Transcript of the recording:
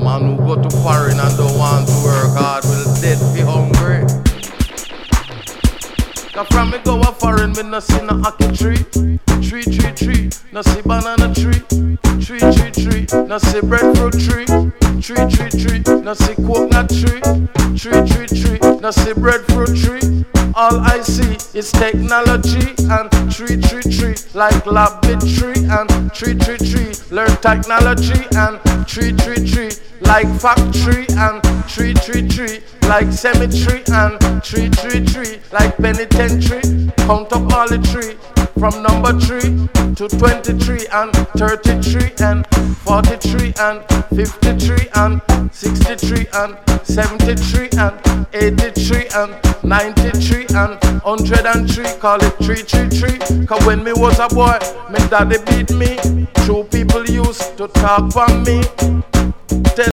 Man who go to foreign and don't want to work hard will dead be hungry. Cause from me go a foreign, me no see no hockey tree. Tree, no see banana tree. Tree, no see breadfruit tree. Tree, no see coconut tree. Tree, no see breadfruit tree. All I see is technology and tree, like lab tree and tree, learn technology and tree, like factory and tree, like cemetery and tree, like penitentiary. Count up all the tree from number 3 to 23 and 33 and 43 and 53 and 63 and 73 and 83 and 93 and 103. Call it 333. Cause when me was a boy, my daddy beat me. True people used to talk for me.